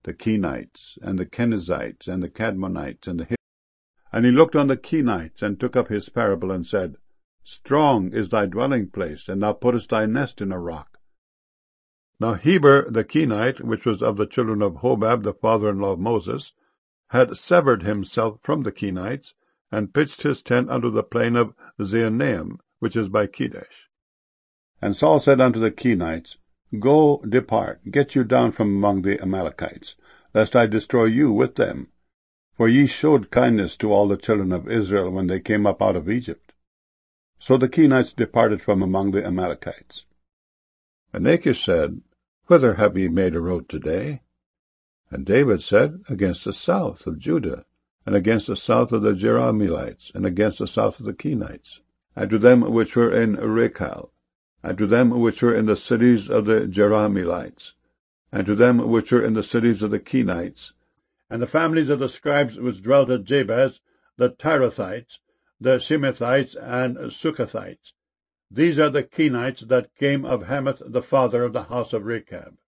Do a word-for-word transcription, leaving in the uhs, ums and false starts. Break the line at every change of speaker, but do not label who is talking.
the Kenites, and the Kenizzites, and the Cadmonites, and the Hittites. And he looked on the Kenites, and took up his parable, and said, Strong is thy dwelling place, and thou puttest thy nest in a rock. Now Heber the Kenite, which was of the children of Hobab, the father-in-law of Moses, had severed himself from the Kenites, and pitched his tent unto the plain of Zaanaim, which is by Kedesh. And Saul said unto the Kenites, Go, depart, get you down from among the Amalekites, lest I destroy you with them. For ye showed kindness to all the children of Israel when they came up out of Egypt. So the Kenites departed from among the Amalekites. And Achish said, Whither have ye made a road today? And David said, Against the south of Judah, and against the south of the Jerahmeelites, and against the south of the Kenites, and to them which were in Rechal, and to them which were in the cities of the Jerahmeelites, and to them which were in the cities of the Kenites, and the families of the scribes which dwelt at Jabez, the Tirathites, the Shimethites, and Succothites. These are the Kenites that came of Hamath the father of the house of Rechab.